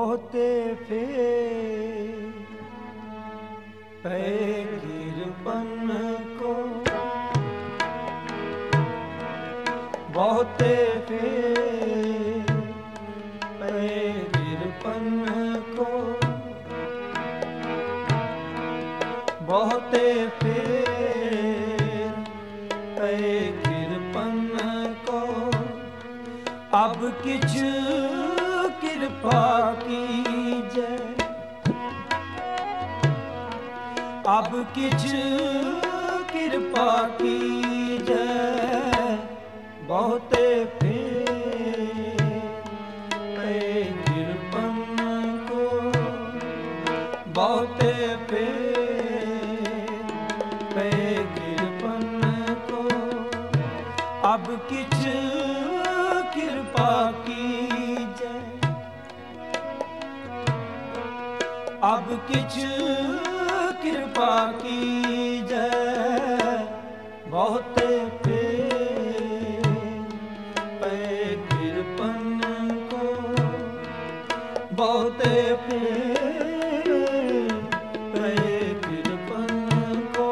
बहुते फेर पे गिरपन को, बहुते फेर पे गिरपन को, बहुते फेर पे गिरपन को। अब किछ कृपा कीजै, अब किछ कृपा कीजै, बहुते फेर पे गिरपन को, बहुते फेर पे गिरपन को। अब किछ कृपा कीजै, अब किछ कृपा कीजै, बहुते फेर पे गिरपन को, बहुते फेर पे गिरपन को।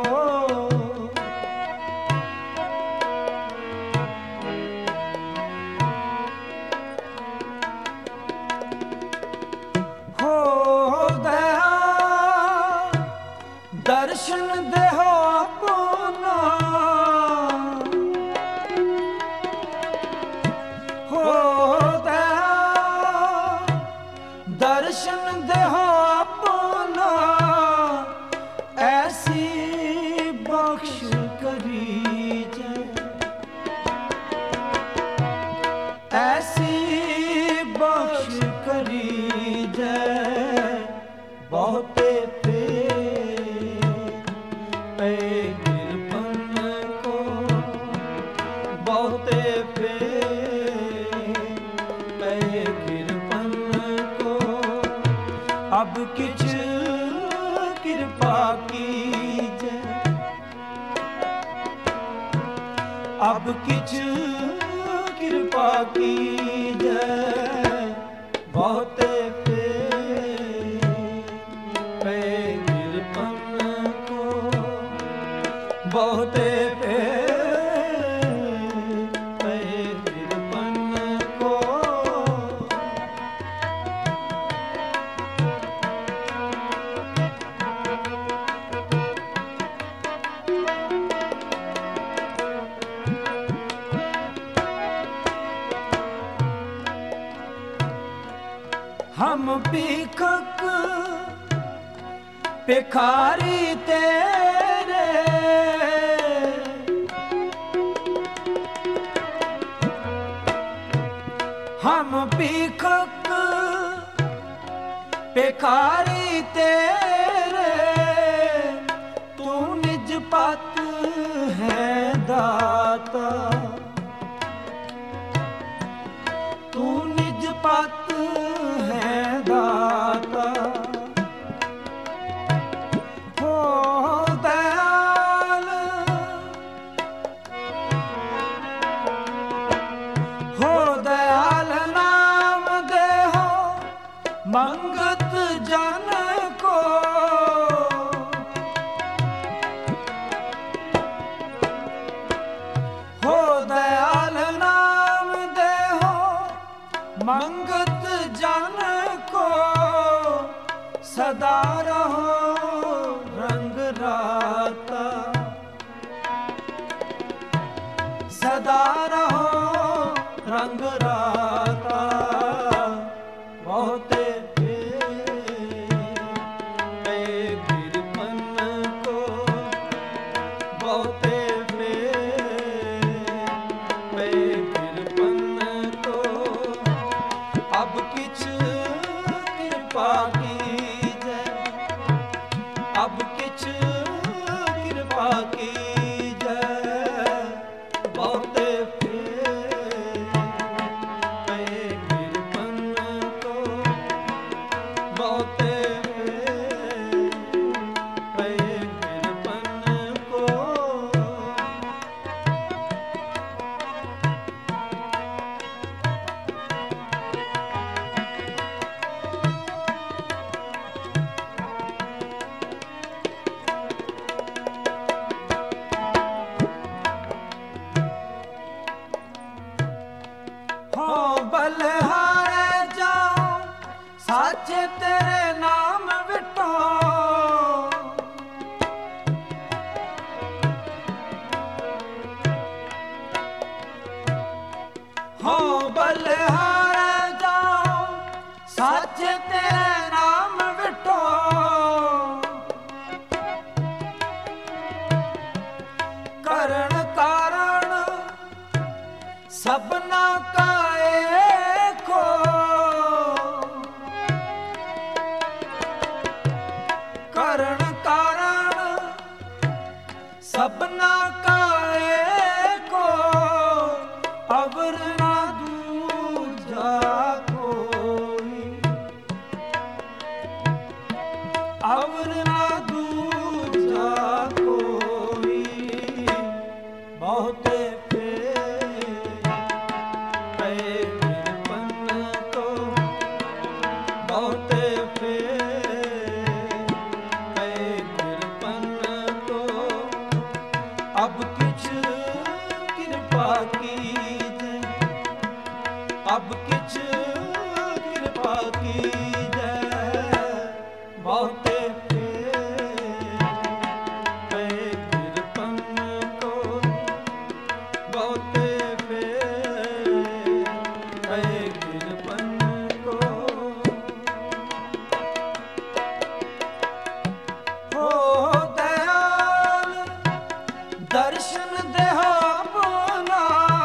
दर्शन देहो अपना, हो दया दर्शन देहो अपना, ऐसी बख्श करीजै, ऐसी बख्श करीजै, बहुते पे गिरपन को, बहुते फेर पे गिरपन को। अब किछ कृपा कीजै, अब किछ कृपा कीजै, बहुते फेर पे गिरपन को, बहुते फेर पे गिरपन को। हम भिखक भिखारी तेरे, हम भिखक भिखारी तेरे, तू निज पत है दाता, तू निज पत है दाता। हो दयाल, हो दयाल नाम देहो मंगत जन को, हो दयाल नाम देहो मंगत जन को। सदा रहो रंग राता, सदा रहो रंग राता, बहुते फेर पे गिरपन को, बहुते फेर पे गिरपन को। अब किछ कृपा कीजै, ਬਲਿਹਾਰੇ ਜਾਉ ਸਾਚੇ ਤੇਰੇ ਨਾਮ ਵਿਟੋ। ਹੋ ਬਲਿਹਾਰੇ ਜਾਉ ਸਾਚੇ ਤੇਰੇ ਨਾਮ ਵਿਟੋ। ਕਰਨ ਕਾਰਣ ਸਭਨਾ ਕਾ ਏਕੋ। ਕਰਨ ਕਾਰਣ ਸਭਨਾ ਕਾ ਏਕੋ। ਅਵਰ ਨਾ ਦੂਜਾ ਕੋਈ। ਅਵਰ ਨਾ ਦੂਜਾ ਕੋਈ। ਬਹੁਤੇ ਅਬ ਕਿਛ ਕਿਰਪਾ ਕੀਜੈ। ਅਬ ਕਿਛ ਕਿਰਪਾ ਕੀਜੈ। ਬਹੁਤੇ ਪਏ ਕਿਰਪਨ ਕੋ। ਬਹੁਤੇ ਪਏ ਕਿਰਪਨ ਕੋ। ਹੋ ਦਇਆਲ ਦਰਸ਼ਨ ਦੇਹਾ ਆਪਣਾ।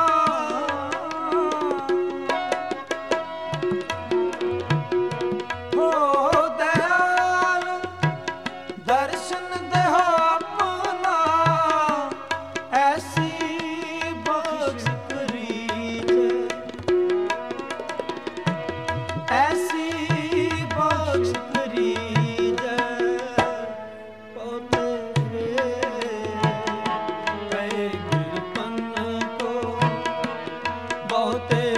ਹੋ ਦਇਆਲ ਦਰਸ਼ਨ ਦੇਹਾ ਆਪਣਾ। ਐਸੀ ਬਖਸ਼ ਕਰੀਜੈ। ਐਸੀ ਬਖਸ਼ ਕਰੀਜੈ। ਬਹੁਤੇ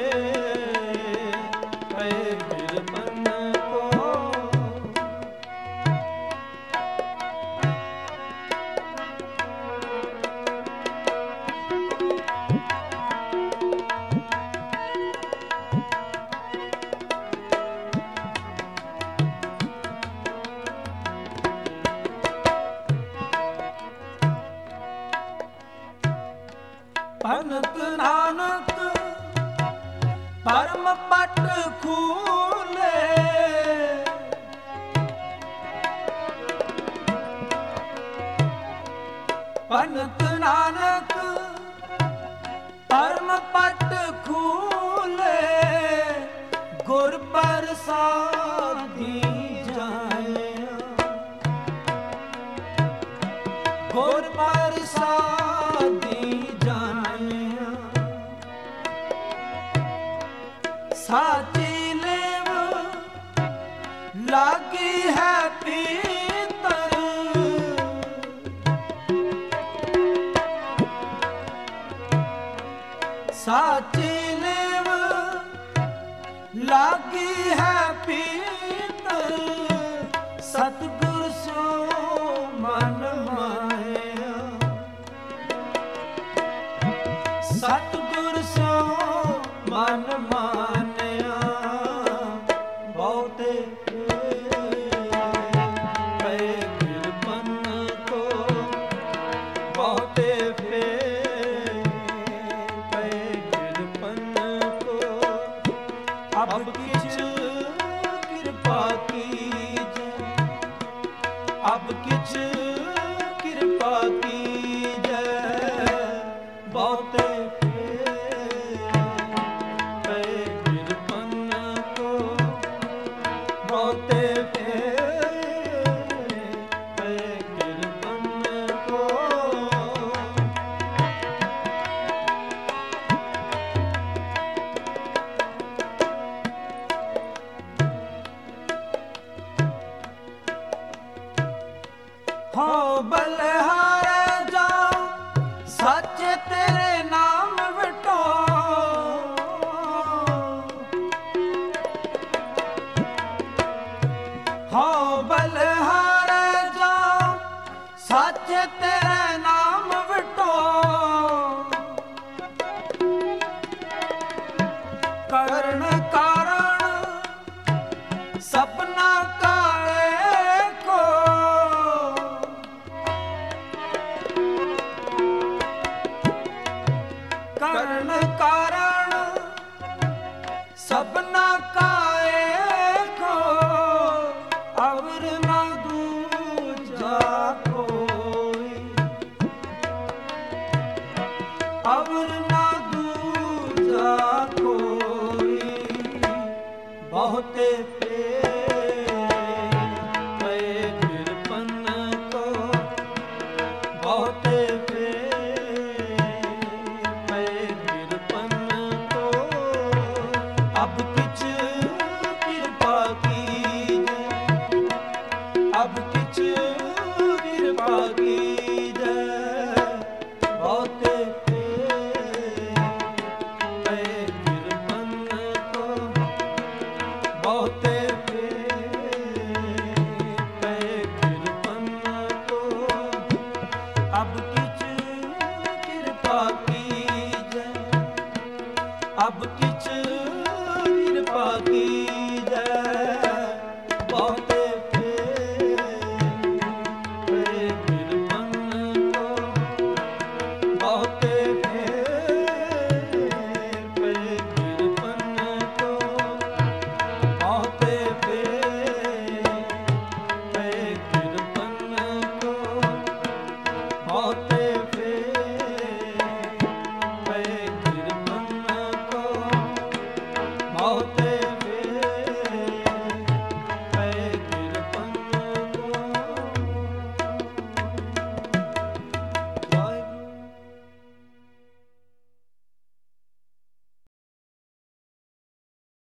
ਪਏ ਕਿਰਪਨ ਕੋ। ਭਗਤ ਨਾਨਕ ਪਰਮ ਪਟ ਖੂਲੇ। ਭਗਤ ਨਾਨਕ ਪਰਮ ਪਟ ਖੂਲੇ। ਗੁਰ ਪ੍ਰਸਾਦੀ ਜਾਇਆ। ਗੁਰ ਪ੍ਰਸਾਦੀ ਜਾਇਆ। ਸਾਚੀ ਲੇਵ ਲਾਗੀ ਹੈ ਪੀਤਰ। ਸਾਚੀ ਲੇਵ ਲਾਗੀ ਹੈ ਪੀਤਰ। ਸਤਿਗੁਰ ਸੋ ਮਨ ਮਾਇਆ। ਸਤਿਗੁਰ ਸੋ ਮਨ ਮਾਨਿਆ। ਬਹੁਤੇ ਪਏ ਕਿਰਪਨ ਕੋ। ਬਹੁਤੇ ਪਏ ਕਿਰਪਨ ਕੋ। ਅਬ ਕਿਛ ਕਿਰਪਾ ਕੀਜੈ। ਅਬ ਕਿਛ ਕਿਰਪਾ ਕੀਜੈ। ਬਹੁਤੇ ਬਹੁਤੇ ਪਏ ਕਿਰਪਨ ਕੋ। ਹੋ ਬਲਿਹਾਰੇ ਜਾਉ ਸਾਚੇ ਤੇਰੇ ਨਾਮ ਵਿਟੋ। ਹੋ ਬਲਿਹਾਰੇ ਜਾਉ ਸਾਚੇ ਤੇਰੇ ਨਾਮ ਵਿਟੋ। ਕਰ ਸਪਨਾ ਕਾਏ ਕੋ ਕਰਨ ਕਾਰਣ ਸਪਨਾ ਕਾਏ ਕੋ ਅਵਰ ਨਾ ਦੂਜਾ ਕੋਈ ਅਵਰ ਨਾ ਦੂਜਾ ਕੋਈ ਬਹੁਤੇ